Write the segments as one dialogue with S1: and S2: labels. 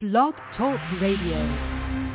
S1: Blog Talk Radio.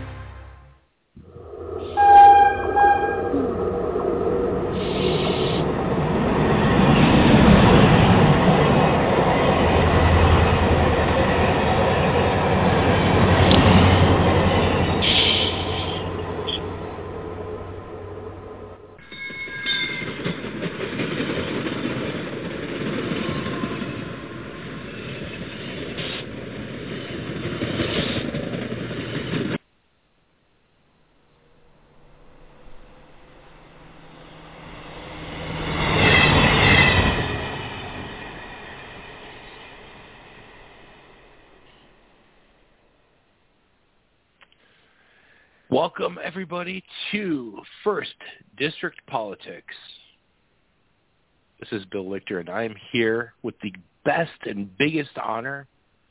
S2: Welcome, everybody, to First District Politics. This is Bill Lichter, and I am here with the best and biggest honor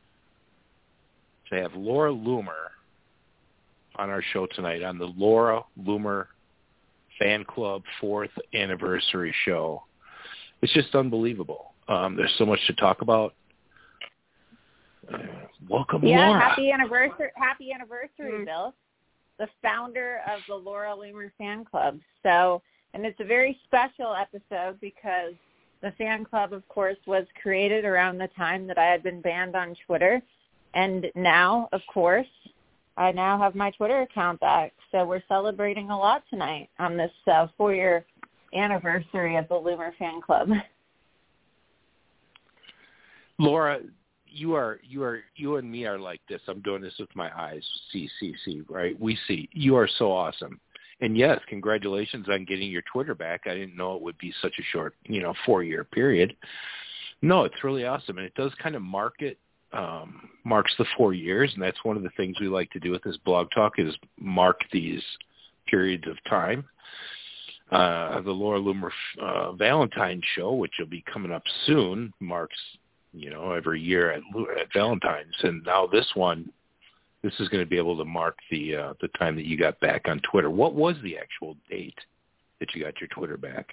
S2: to have Laura Loomer on our show tonight on the Laura Loomer Fan Club 4th Anniversary Show. It's just unbelievable. There's so much to talk about. Welcome, Laura.
S3: Happy anniversary, Bill. The founder of the Laura Loomer Fan Club. And it's a very special episode because the fan club, of course, was created around the time that I had been banned on Twitter. And now, of course, I now have my Twitter account back. So we're celebrating a lot tonight on this 4-year anniversary of the Loomer Fan Club.
S2: Laura, you and me are like this. I'm doing this with my eyes. See, right? We see. You are so awesome. And yes, congratulations on getting your Twitter back. I didn't know it would be such a short, 4-year period. No, it's really awesome. And it does kind of marks the 4 years. And that's one of the things we like to do with this blog talk is mark these periods of time. The Laura Loomer Valentine's show, which will be coming up soon, marks every year at Valentine's, and now this is going to be able to mark the time that you got back on Twitter. What was the actual date that you got your Twitter back?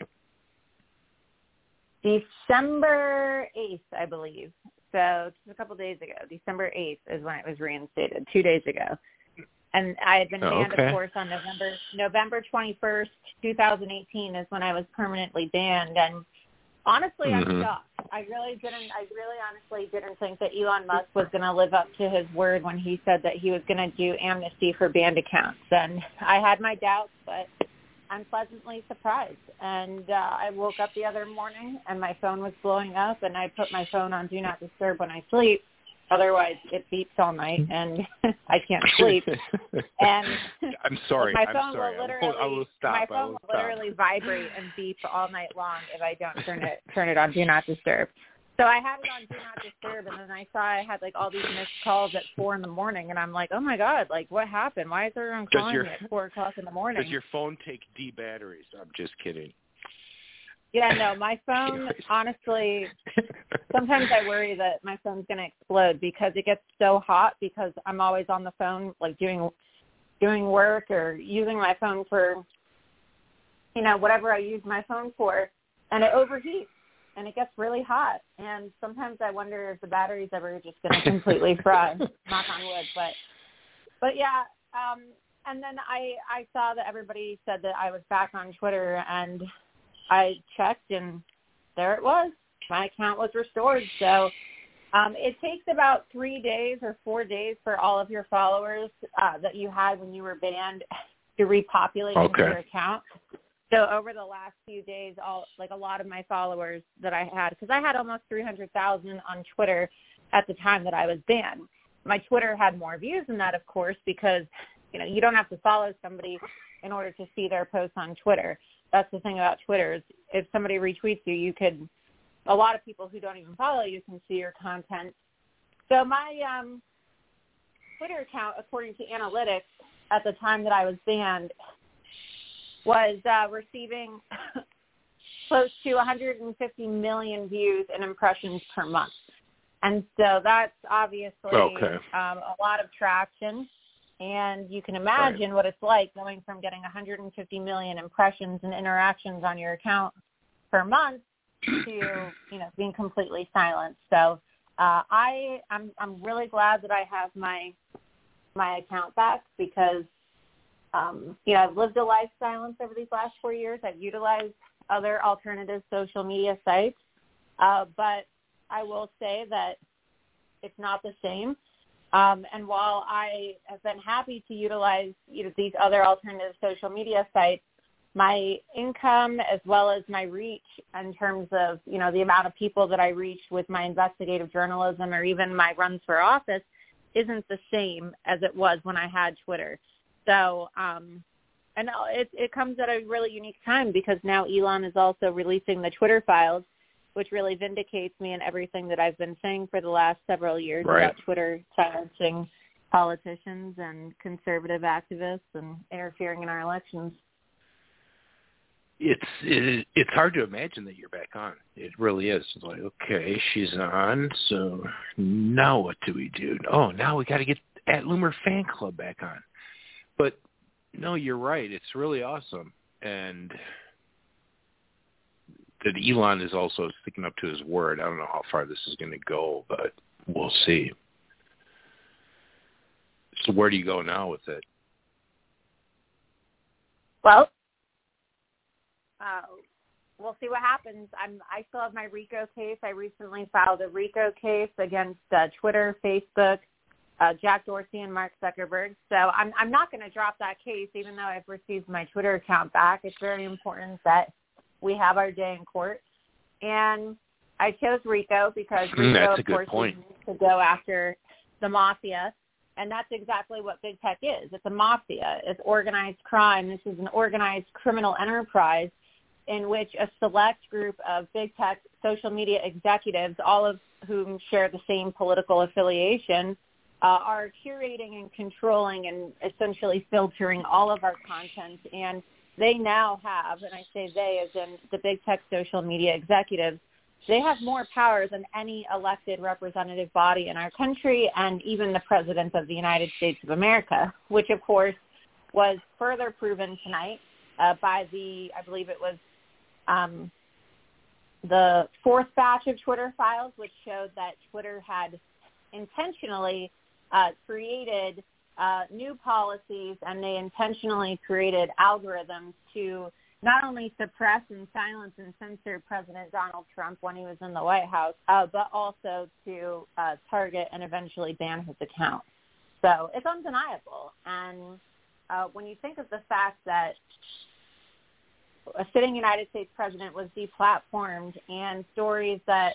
S3: December 8th, I believe. So just a couple days ago. December 8th is when it was reinstated, 2 days ago. And I had been banned, of course, on November 21st, 2018 is when I was permanently banned. And honestly, I'm shocked. I really honestly didn't think that Elon Musk was going to live up to his word when he said that he was going to do amnesty for banned accounts. And I had my doubts, but I'm pleasantly surprised. And I woke up the other morning and my phone was blowing up, and I put my phone on Do Not Disturb when I sleep. Otherwise, it beeps all night, and I can't sleep. And
S2: I'm sorry.
S3: My phone will literally
S2: stop.
S3: vibrate and beep all night long if I don't turn it on Do Not Disturb. So I had it on Do Not Disturb, and then I saw I had all these missed calls at 4 in the morning, and I'm like, oh my God, what happened? Why is everyone calling me at 4 o'clock in the morning?
S2: Does your phone take D batteries? I'm just kidding.
S3: Yeah, no, my phone, honestly, sometimes I worry that my phone's going to explode because it gets so hot because I'm always on the phone, doing work or using my phone for, whatever I use my phone for, and it overheats and it gets really hot. And sometimes I wonder if the battery's ever just going to completely fry, knock on wood. But yeah, and then I saw that everybody said that I was back on Twitter, and I checked, and there it was. My account was restored. So it takes about 3 days or 4 days for all of your followers that you had when you were banned to repopulate your account. So over the last few days, a lot of my followers that I had, because I had almost 300,000 on Twitter at the time that I was banned. My Twitter had more views than that, of course, because you don't have to follow somebody in order to see their posts on Twitter. That's the thing about Twitter is if somebody retweets you, a lot of people who don't even follow you can see your content. So my Twitter account, according to analytics, at the time that I was banned, was receiving close to 150 million views and impressions per month. And so that's obviously a lot of traction. And you can imagine what it's like going from getting 150 million impressions and interactions on your account per month to, being completely silenced. So I'm really glad that I have my account back because I've lived a life silence over these last 4 years. I've utilized other alternative social media sites, but I will say that it's not the same. And while I have been happy to utilize these other alternative social media sites, my income as well as my reach in terms of the amount of people that I reach with my investigative journalism or even my runs for office isn't the same as it was when I had Twitter. So, and it comes at a really unique time because now Elon is also releasing the Twitter files, which really vindicates me in everything that I've been saying for the last several years about Twitter silencing politicians and conservative activists and interfering in our elections.
S2: It's hard to imagine that you're back on. It really is. It's like, okay, she's on, so now what do we do? Oh, now we got to get @Loomer Fan Club back on. But no, you're right. It's really awesome. And that Elon is also sticking up to his word. I don't know how far this is going to go, but we'll see. So where do you go now with it?
S3: Well, we'll see what happens. I still have my RICO case. I recently filed a RICO case against Twitter, Facebook, Jack Dorsey, and Mark Zuckerberg. So I'm not going to drop that case, even though I've received my Twitter account back. It's very important that we have our day in court. And I chose RICO because RICO, of course, needs to go after the mafia. And that's exactly what big tech is. It's a mafia. It's organized crime. This is an organized criminal enterprise in which a select group of big tech social media executives, all of whom share the same political affiliation, are curating and controlling and essentially filtering all of our content. And they now have, and I say they as in the big tech social media executives, they have more power than any elected representative body in our country and even the President of the United States of America, which, of course, was further proven tonight by I believe it was the fourth batch of Twitter files, which showed that Twitter had intentionally created new policies, and they intentionally created algorithms to not only suppress and silence and censor President Donald Trump when he was in the White House, but also to target and eventually ban his account. So it's undeniable. And when you think of the fact that a sitting United States president was deplatformed and stories that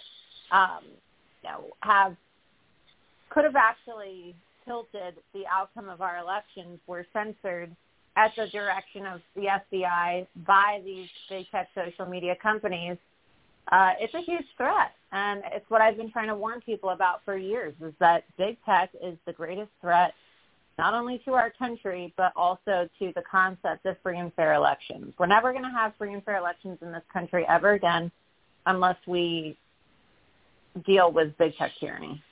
S3: could have actually tilted the outcome of our elections were censored at the direction of the FBI by these big tech social media companies, it's a huge threat. And it's what I've been trying to warn people about for years, is that big tech is the greatest threat, not only to our country, but also to the concept of free and fair elections. We're never going to have free and fair elections in this country ever again unless we deal with big tech tyranny.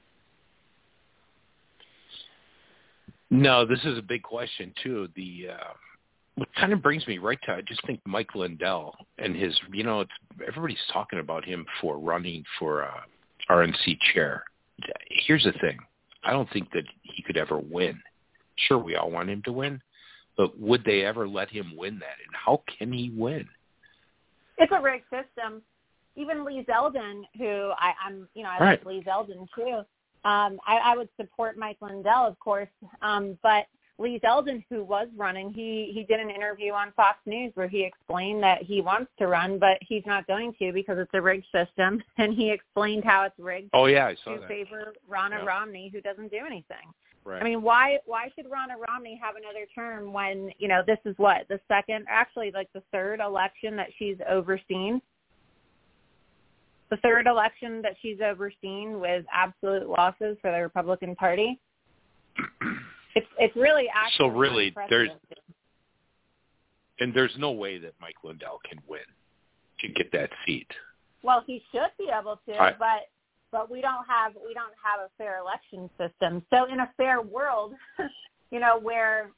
S2: No, this is a big question, too. What kind of brings me right to, I just think Mike Lindell and his, everybody's talking about him for running for RNC chair. Here's the thing. I don't think that he could ever win. Sure, we all want him to win, but would they ever let him win that? And how can he win? It's
S3: a rigged system. Even Lee Zeldin, who I like Lee Zeldin too. I would support Mike Lindell, of course, but Lee Zeldin, who was running, he did an interview on Fox News where he explained that he wants to run, but he's not going to because it's a rigged system, and he explained how it's rigged
S2: I saw
S3: to
S2: that.
S3: favor Ronna Romney, who doesn't do anything.
S2: Right.
S3: I mean, why should Ronna Romney have another term when, this is the third election that she's overseen? The third election that she's overseen with absolute losses for the Republican Party. It's really actually
S2: so really there's no way that Mike Lindell can win to get that seat.
S3: Well, he should be able to, but we don't have a fair election system. So in a fair world, where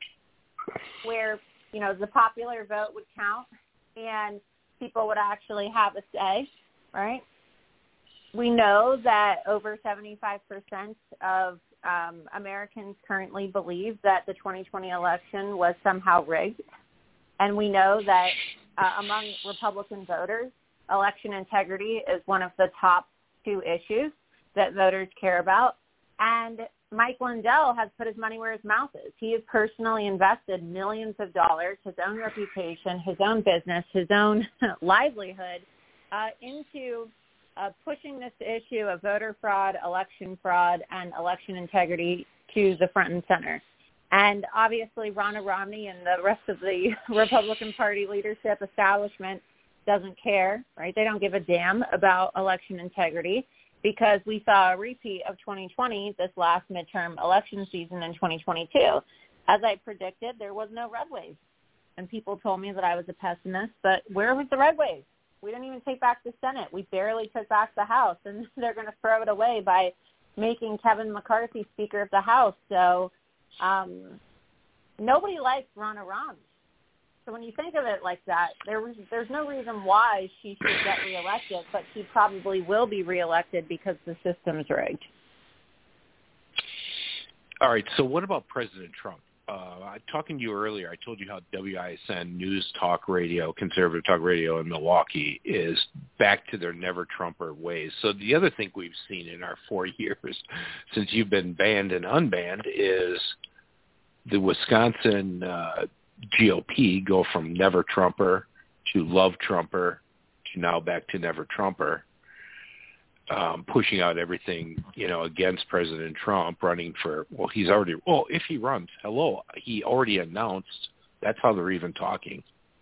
S3: the popular vote would count and people would actually have a say. Right? we know that over 75% of Americans currently believe that the 2020 election was somehow rigged. And we know that among Republican voters, election integrity is one of the top 2 issues that voters care about. And Mike Lindell has put his money where his mouth is. He has personally invested millions of dollars, his own reputation, his own business, his own livelihood into pushing this issue of voter fraud, and election integrity to the front and center. And obviously Ronna Romney and the rest of the Republican Party leadership establishment doesn't care, right? They don't give a damn about election integrity because we saw a repeat of 2020, this last midterm election season in 2022. As I predicted, there was no red wave. And people told me that I was a pessimist, but where was the red wave? We didn't even take back the Senate. We barely took back the House, and they're going to throw it away by making Kevin McCarthy Speaker of the House. So nobody likes Ronna Romney. So when you think of it like that, there's no reason why she should get reelected, but she probably will be reelected because the system's rigged.
S2: All right, so what about President Trump? Talking to you earlier, I told you how WISN News Talk Radio, conservative talk radio in Milwaukee, is back to their never Trumper ways. So the other thing we've seen in our 4 years since you've been banned and unbanned is the Wisconsin GOP go from never Trumper to love Trumper to now back to never Trumper. Pushing out everything, against President Trump, running for, if he runs, he already announced, that's how they're even talking.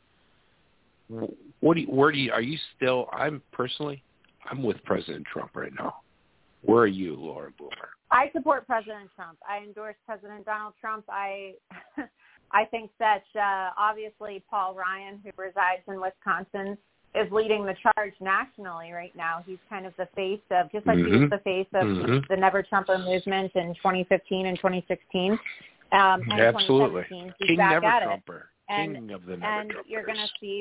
S2: Are you still, I'm with President Trump right now. Where are you, Laura Boomer?
S3: I support President Trump. I endorse President Donald Trump. I think that obviously Paul Ryan, who resides in Wisconsin, is leading the charge nationally right now. He's kind of the face of, just like he was the face of the Never Trumper movement in 2015 and 2016.
S2: Absolutely.
S3: 2017,
S2: King
S3: back
S2: Never
S3: at
S2: Trumper.
S3: And,
S2: King of the Never
S3: and
S2: Trumpers.
S3: you're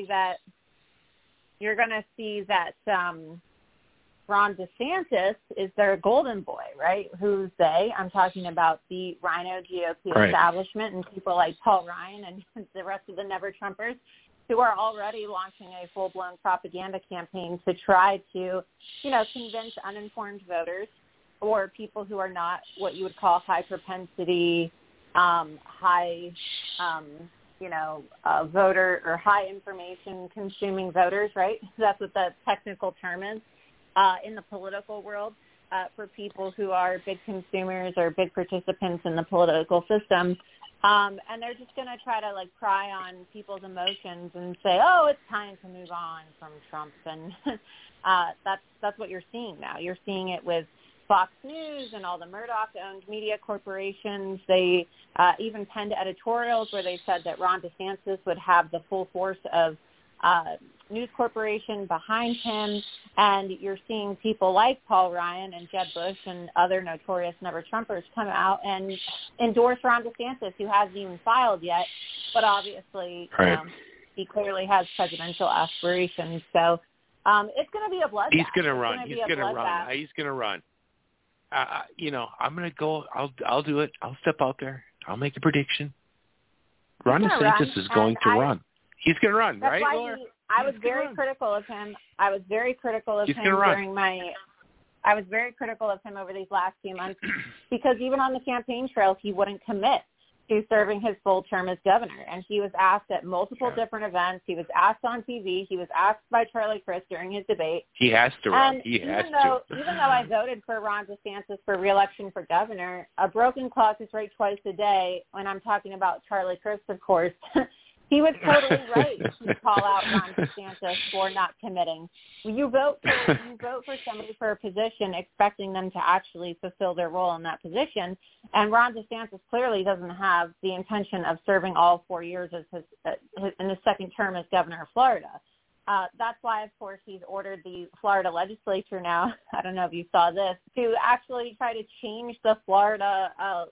S3: going to see that Ron DeSantis is their golden boy, right? Who's they? I'm talking about the Rhino GOP establishment and people like Paul Ryan and the rest of the Never Trumpers, who are already launching a full-blown propaganda campaign to try to, convince uninformed voters or people who are not what you would call high propensity, voter or high information consuming voters, right? That's what the technical term is in the political world for people who are big consumers or big participants in the political system. And they're just going to try to pry on people's emotions and say, oh, it's time to move on from Trump. And that's what you're seeing now. You're seeing it with Fox News and all the Murdoch-owned media corporations. They even penned editorials where they said that Ron DeSantis would have the full force of News Corporation behind him, and you're seeing people like Paul Ryan and Jeb Bush and other notorious Never-Trumpers come out and endorse Ron DeSantis, who hasn't even filed yet, but obviously he clearly has presidential aspirations. So it's going to be a bloodbath.
S2: He's going to run. He's going to run. I'm going to go. I'll do it. I'll step out there. I'll make a prediction. Ron DeSantis is going to run. He's going to run, right, Laura?
S3: I was very critical of him. I was very critical of him I was very critical of him over these last few months because even on the campaign trail, he wouldn't commit to serving his full term as governor. And he was asked at multiple different events. He was asked on TV. He was asked by Charlie Crist during his debate.
S2: He has to run.
S3: Even though I voted for Ron DeSantis for re-election for governor, a broken clock is right twice a day. When I'm talking about Charlie Crist, of course, he was totally right to call out Ron DeSantis for not committing. You vote for somebody for a position expecting them to actually fulfill their role in that position, and Ron DeSantis clearly doesn't have the intention of serving all 4 years in his second term as governor of Florida. That's why, of course, he's ordered the Florida legislature now, I don't know if you saw this, to actually try to change the Florida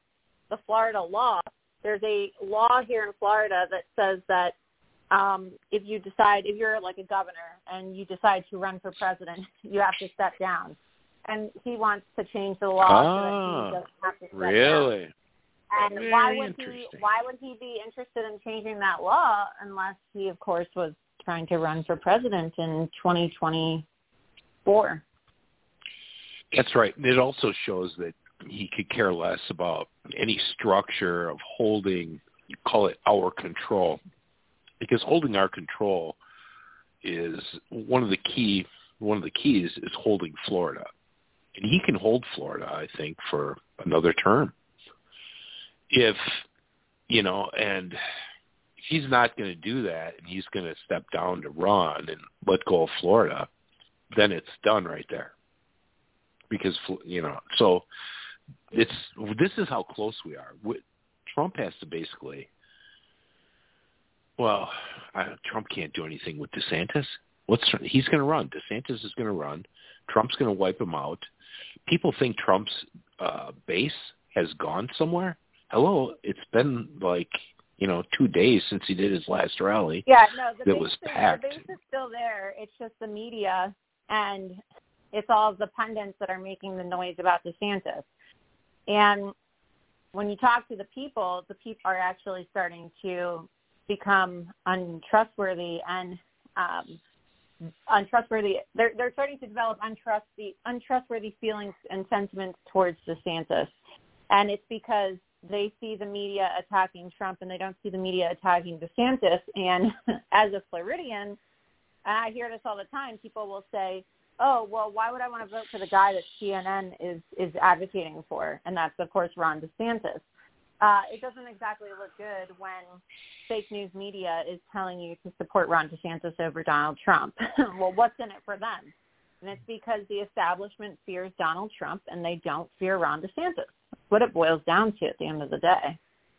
S3: law. There's a law here in Florida that says that if you're like a governor and you decide to run for president, you have to step down. and he wants to change the law so that he doesn't have to step
S2: really?
S3: down. And
S2: Very
S3: why would he be interested in changing that law unless he, of course, was trying to run for president in 2024?
S2: That's right. It also shows that he could care less about any structure of holding, you call it our control, because holding our control is one of the keys is holding Florida. And he can hold Florida, I think, for another term. If, and if he's not going to do that and he's going to step down to run and let go of Florida, then it's done right there. Because, so this is how close we are. Trump has to basically, Trump can't do anything with DeSantis. He's going to run. DeSantis is going to run. Trump's going to wipe him out. People think Trump's base has gone somewhere. Hello, it's been 2 days since he did his last rally.
S3: Yeah, no, the
S2: base
S3: is still there. It's just the media, and it's all the pundits that are making the noise about DeSantis. And when you talk to the people are actually starting to become untrustworthy and untrustworthy. They're starting to develop untrustworthy feelings and sentiments towards DeSantis. And it's because they see the media attacking Trump and they don't see the media attacking DeSantis. And as a Floridian, and I hear this all the time, people will say, oh, well, why would I want to vote for the guy that CNN is advocating for? And that's, of course, Ron DeSantis. It doesn't exactly look good when fake news media is telling you to support Ron DeSantis over Donald Trump. Well, what's in it for them? And it's because the establishment fears Donald Trump and they don't fear Ron DeSantis. That's what it boils down to at the end of the day.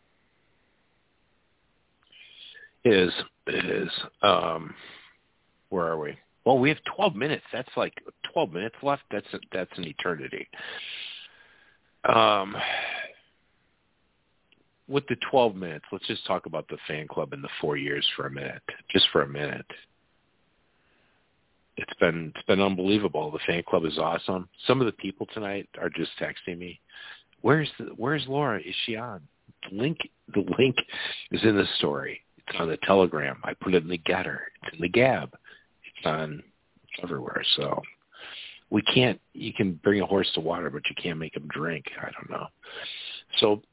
S2: It is. Where are we? Well, we have 12 minutes. That's 12 minutes left. That's an eternity. With the 12 minutes, let's just talk about the fan club in the 4 years for a minute. Just for a minute. It's been unbelievable. The fan club is awesome. Some of the people tonight are just texting me. Where's Laura? Is she on? The link is in the story. It's on the Telegram. I put it in the Getter. It's in the Gab. It's on everywhere. So you can bring a horse to water, but you can't make him drink. I don't know. So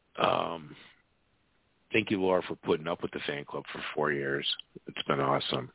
S2: thank you, Laura, for putting up with the fan club for 4 years. It's been awesome.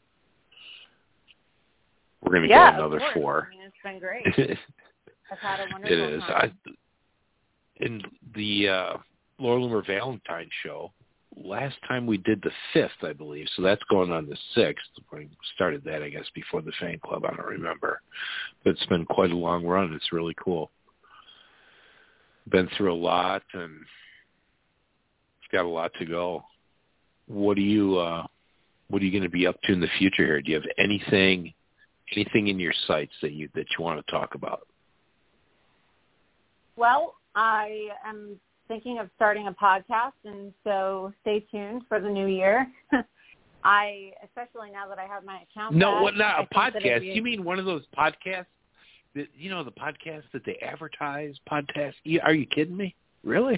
S2: We're going to go another 4.
S3: I mean, it's been great. I've had a wonderful time.
S2: In the Laura Loomer Valentine show, last time we did the 5th, I believe, so that's going on the 6th. We started that, I guess, before the fan club. I don't remember. But it's been quite a long run. It's really cool. Been through a lot, and it's got a lot to go. What are you going to be up to in the future here? Do you have anything in your sights that you want to talk about?
S3: Well, I am thinking of starting a podcast, and so stay tuned for the new year. Especially now that I have my account.
S2: No, not a podcast. You mean one of those podcasts that, the podcasts that they advertise? Podcasts? Are you kidding me? Really?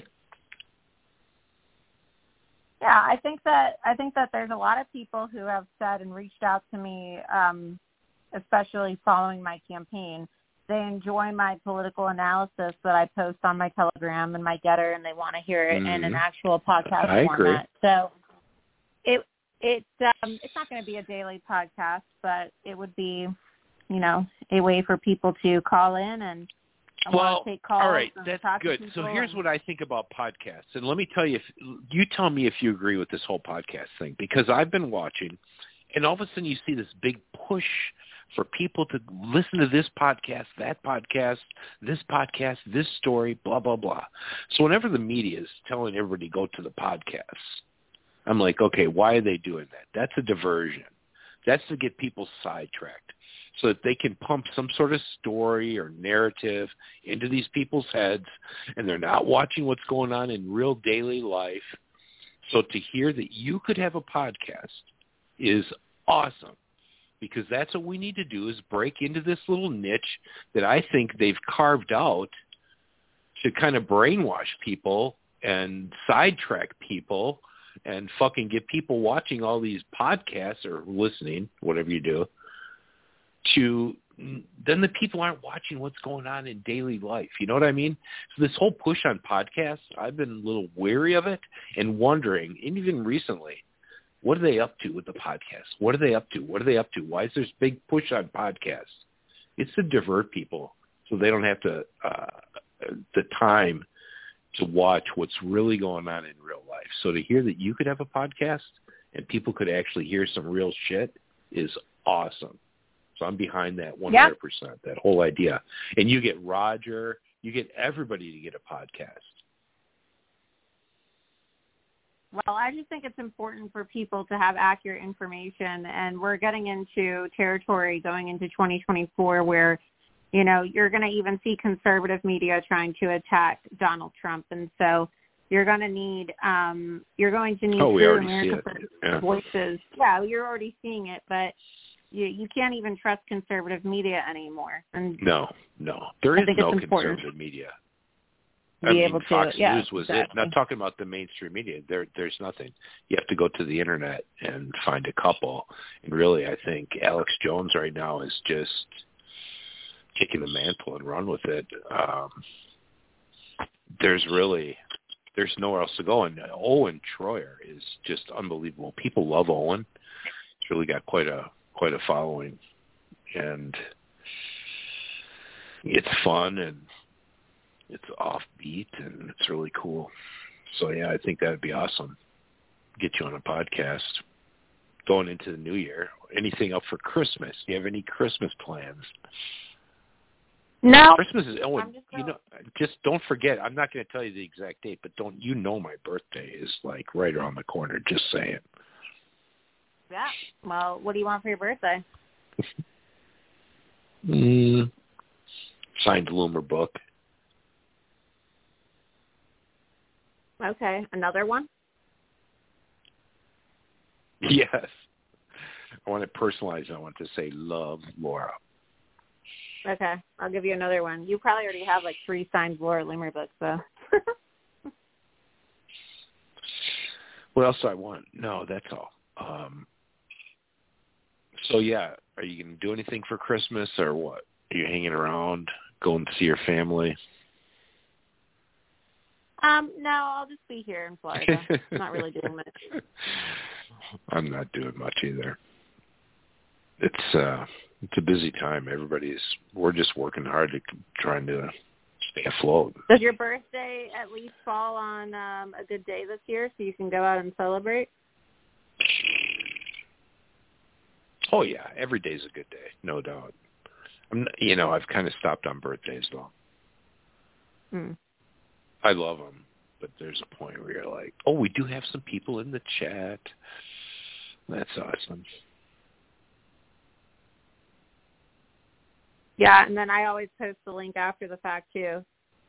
S3: Yeah, I think that there's a lot of people who have said and reached out to me, especially following my campaign. They enjoy my political analysis that I post on my Telegram and my Getter, and they want to hear it in an actual podcast
S2: I
S3: format.
S2: Agree.
S3: So it's not going to be a daily podcast, but it would be, a way for people to call in and take calls.
S2: All right,
S3: and
S2: that's
S3: talk
S2: good.
S3: to
S2: So
S3: people.
S2: here's what I think about podcasts, and let me tell you, you tell me if you agree with this whole podcast thing, because I've been watching, and all of a sudden you see this big push for people to listen to this podcast, that podcast, this story, blah, blah, blah. So whenever the media is telling everybody to go to the podcast, I'm like, okay, why are they doing that? That's a diversion. That's to get people sidetracked so that they can pump some sort of story or narrative into these people's heads, and they're not watching what's going on in real daily life. So to hear that you could have a podcast is awesome. because that's what we need to do, is break into this little niche that I think they've carved out to kind of brainwash people and sidetrack people and fucking get people watching all these podcasts or listening, whatever you do, to then the people aren't watching what's going on in daily life. You know what I mean? So this whole push on podcasts, I've been a little weary of it and wondering, and even recently, what are they up to with the podcast? What are they up to? What are they up to? Why is there this big push on podcasts? It's to divert people so they don't have to the time to watch what's really going on in real life. So to hear that you could have a podcast and people could actually hear some real shit is awesome. So I'm behind that 100%, that whole idea. And you get Roger, you get everybody to get a podcast.
S3: Well, I just think it's important for people to have accurate information, and we're getting into territory going into 2024 where, you know, you're going to even see conservative media trying to attack Donald Trump, and so you're going to need true American voices. Yeah, you're already seeing it, but you can't even trust conservative media anymore. And
S2: no, there is no conservative media. I mean, Fox News was it. Not talking about the mainstream media. There's nothing. You have to go to the internet and find a couple. And really, I think Alex Jones right now is just taking the mantle and run with it. There's nowhere else to go. And Owen Troyer is just unbelievable. People love Owen. He's really got quite a following, and it's fun and it's offbeat and it's really cool. So yeah, I think that would be awesome. Get you on a podcast going into the new year. Anything up for Christmas? Do you have any Christmas plans?
S3: No.
S2: Christmas is, just don't forget. I'm not going to tell you the exact date, but my birthday is like right around the corner. Just saying.
S3: Yeah. Well, what do you want for your birthday?
S2: Signed Loomer book.
S3: Okay. Another one?
S2: Yes. I want it personalized. I want to say, love, Laura.
S3: Okay. I'll give you another one. You probably already have like 3 signed Laura Loomer books, though.
S2: What else do I want? No, that's all. So, yeah, are you going to do anything for Christmas or what? Are you hanging around, going to see your family?
S3: No, I'll just be here in Florida. I'm not really doing much.
S2: I'm not doing much either. It's a busy time. We're just working hard to trying to stay afloat.
S3: Does your birthday at least fall on a good day this year so you can go out and celebrate?
S2: Oh yeah, every day's a good day, no doubt. I've kind of stopped on birthdays though. I love them, but there's a point where you're like, oh, we do have some people in the chat. That's awesome.
S3: Yeah, and then I always post the link after the fact too.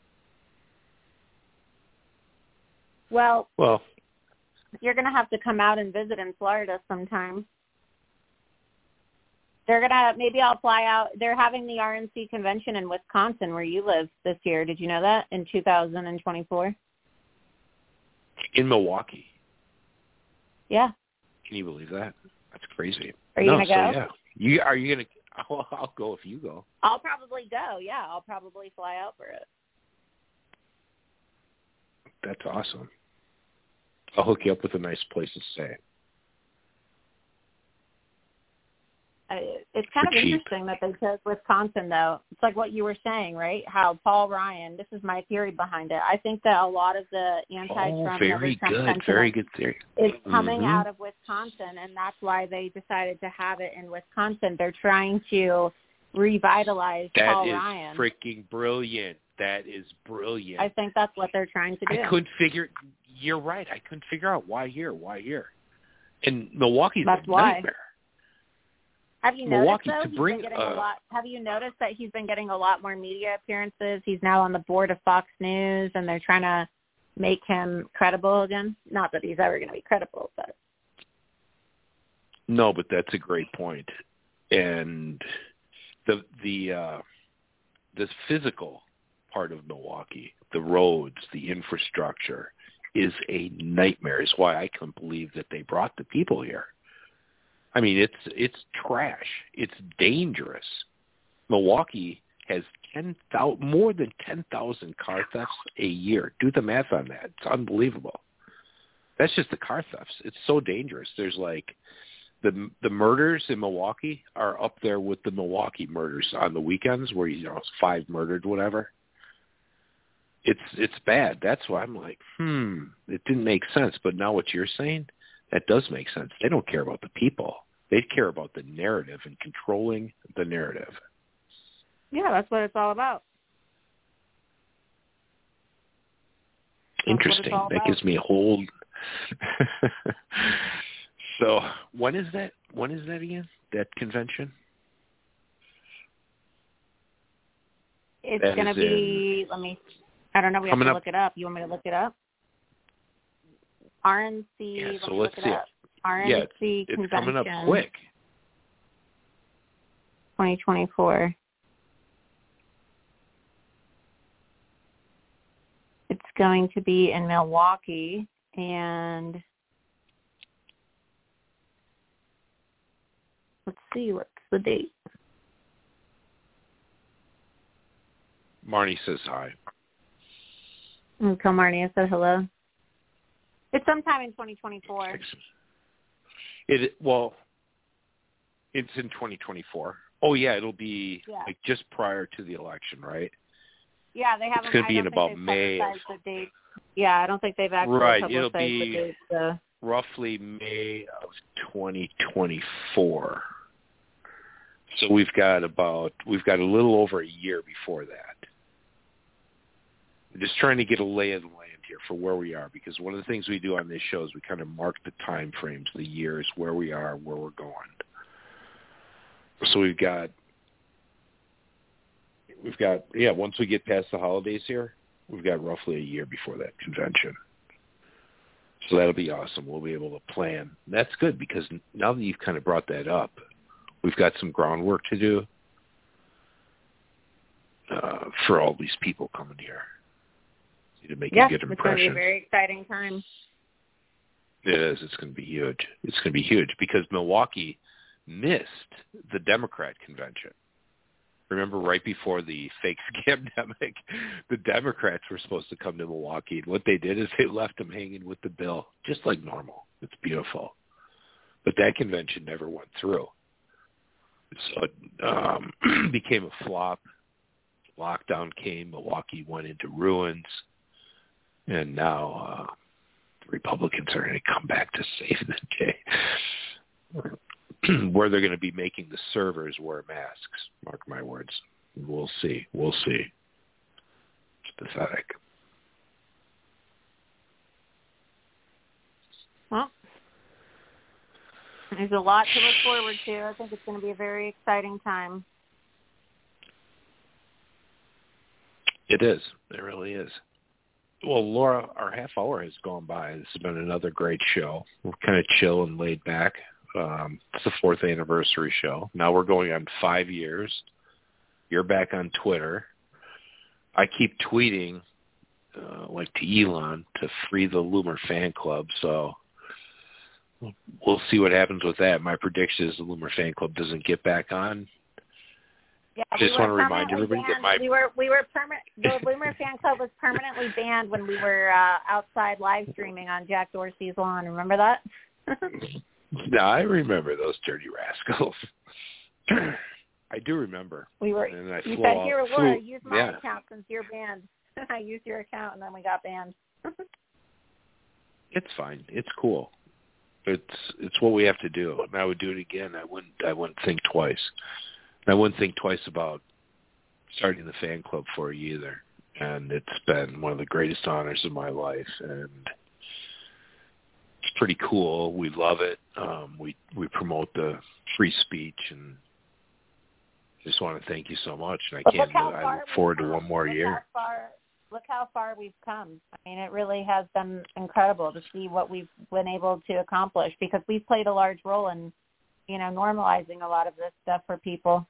S3: Well, you're going to have to come out and visit in Florida sometime. Maybe I'll fly out. They're having the RNC convention in Wisconsin where you live this year. Did you know that? In 2024?
S2: In Milwaukee?
S3: Yeah.
S2: Can you believe that? That's crazy.
S3: Are you going to go?
S2: Yeah. Are you going to? I'll go if you go.
S3: I'll probably go. Yeah, I'll probably fly out for it.
S2: That's awesome. I'll hook you up with a nice place to stay.
S3: It's kind of interesting that they chose Wisconsin, though. It's like what you were saying, right? How Paul Ryan, this is my theory behind it. I think that a lot of the anti-Trump and Trump sentiment
S2: very good theory.
S3: is coming out of Wisconsin, and that's why they decided to have it in Wisconsin. They're trying to revitalize Paul Ryan.
S2: That is freaking brilliant. That is brilliant.
S3: I think that's what they're trying to do.
S2: You're right. I couldn't figure out why here. And Milwaukee's a nightmare.
S3: Have you noticed, Have you noticed that he's been getting a lot more media appearances? He's now on the board of Fox News, and they're trying to make him credible again. Not that he's ever going to be credible, but
S2: no, but that's a great point. and the physical part of Milwaukee, the roads, the infrastructure, is a nightmare. Is why I couldn't believe that they brought the people here. I mean, it's trash. It's dangerous. Milwaukee has more than 10,000 car thefts a year. Do the math on that. It's unbelievable. That's just the car thefts. It's so dangerous. There's like the murders in Milwaukee are up there with the Milwaukee murders on the weekends, where it's 5 murdered, whatever. It's bad. That's why I'm like, it didn't make sense. But now what you're saying, that does make sense. They don't care about the people. They care about the narrative and controlling the narrative.
S3: Yeah, that's what it's all about.
S2: Interesting. That gives me a whole. So when is that? When is that again? That convention?
S3: It's going to be. I don't know. We have to look it up. You want me to look it up? RNC.
S2: Yeah, so
S3: let's
S2: see.
S3: RNC
S2: it's
S3: convention.
S2: Coming up quick.
S3: 2024. It's going to be in Milwaukee, and let's see, what's the date?
S2: Marnie says hi.
S3: Tell Marnie I said hello. It's sometime in 2024.
S2: It's in 2024. Oh yeah, it'll be like just prior to the election, right?
S3: Yeah, they haven't.
S2: It's going to be in about May.
S3: The date. Yeah, I don't think they've actually publicized
S2: it'll be
S3: the date. So.
S2: Roughly May of 2024. So we've got a little over a year before that. I'm just trying to get a lay of the land here for where we are, because one of the things we do on this show is we kind of mark the time frames, the years, where we are, where we're going. So we've got once we get past the holidays here, we've got roughly a year before that convention. So that'll be awesome. We'll be able to plan. And that's good, because now that you've kind of brought that up, we've got some groundwork to do for all these people coming here to make a good impression.
S3: It's going to be a very exciting time.
S2: It is. It's going to be huge. It's going to be huge because Milwaukee missed the Democrat convention. Remember, right before the fake scamdemic, the Democrats were supposed to come to Milwaukee. And what they did is they left them hanging with the bill, just like normal. It's beautiful. But that convention never went through. So it became a flop. Lockdown came. Milwaukee went into ruins. And now the Republicans are going to come back to save the day. Where they're going to be making the servers wear masks. Mark my words. We'll see. We'll see. It's pathetic.
S3: Well, there's a lot to look forward to. I think it's going to be a very exciting time.
S2: It is. It really is. Well, Laura, our half hour has gone by. This has been another great show. We're kind of chill and laid back. It's the 4th anniversary show. Now we're going on 5 years. You're back on Twitter. I keep tweeting, like to Elon, to free the Loomer fan club. So we'll see what happens with that. My prediction is the Loomer fan club doesn't get back on.
S3: Yeah,
S2: I just want to remind everybody that
S3: the Loomer fan club was permanently banned when we were outside live streaming on Jack Dorsey's lawn. Remember that?
S2: No, I remember those dirty rascals. I do remember.
S3: You said, here, Laura, use my account since you're banned. I used your account, and then we got banned.
S2: It's fine. It's cool. It's what we have to do. And I would do it again. I wouldn't think twice. And I wouldn't think twice about starting the fan club for you either. And it's been one of the greatest honors of my life. And it's pretty cool. We love it. We promote the free speech, and just want to thank you so much. And I look forward to one more year.
S3: Look how far we've come. I mean, it really has been incredible to see what we've been able to accomplish, because we've played a large role in normalizing a lot of this stuff for people.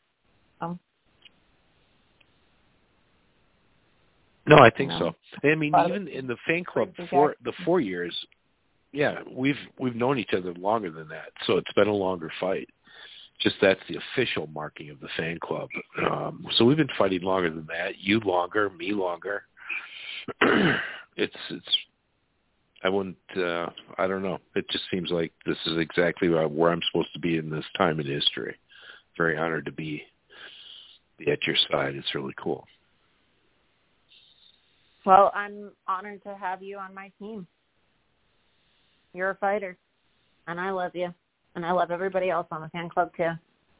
S2: No, I think so. I mean, even in the fan club for the 4 years, yeah, we've known each other longer than that, so it's been a longer fight. Just that's the official marking of the fan club. So we've been fighting longer than that. You longer, me longer. It's. I wouldn't. I don't know. It just seems like this is exactly where I'm supposed to be in this time in history. Very honored to be at your side. It's really cool.
S3: Well, I'm honored to have you on my team. You're a fighter, and I love you, and I love everybody else on the fan club too.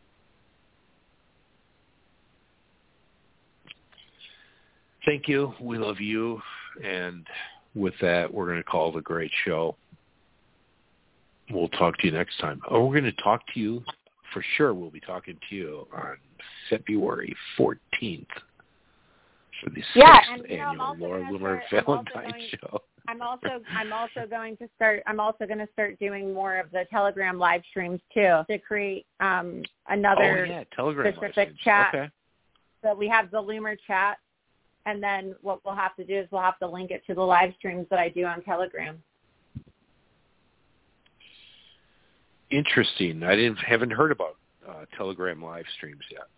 S2: Thank you. We love you, and with that, we're going to call it a great show. We'll talk to you next time. Oh, we're going to talk to you, for sure we'll be talking to you on February 14th for the 6th annual Laura Loomer Valentine Show.
S3: I'm also going to start doing more of the Telegram live streams too, to create another
S2: Telegram
S3: specific chat.
S2: Okay.
S3: So we have the Loomer chat, and then what we'll have to do is we'll have to link it to the live streams that I do on Telegram.
S2: Interesting. I haven't heard about Telegram live streams yet.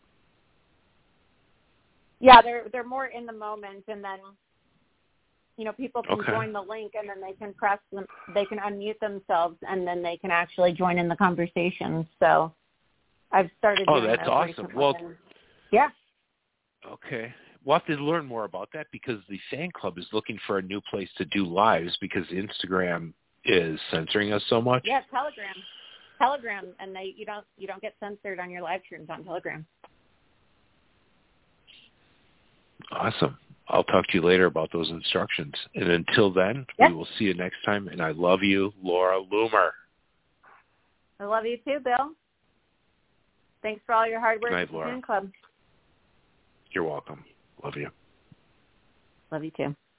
S3: Yeah, they're more in the moment, and then people can join the link, and then they can press them, they can unmute themselves, and then they can actually join in the conversation. So I've started.
S2: Oh, that's awesome. Well,
S3: yeah.
S2: Okay. We'll have to learn more about that because the fan club is looking for a new place to do lives because Instagram is censoring us so much.
S3: Yeah, Telegram, and you don't get censored on your live streams on Telegram.
S2: Awesome. I'll talk to you later about those instructions. And until then, we will see you next time. And I love you, Laura Loomer.
S3: I love you too, Bill. Thanks for all your hard work at the fan club.
S2: You're welcome. Love you.
S3: Love you too.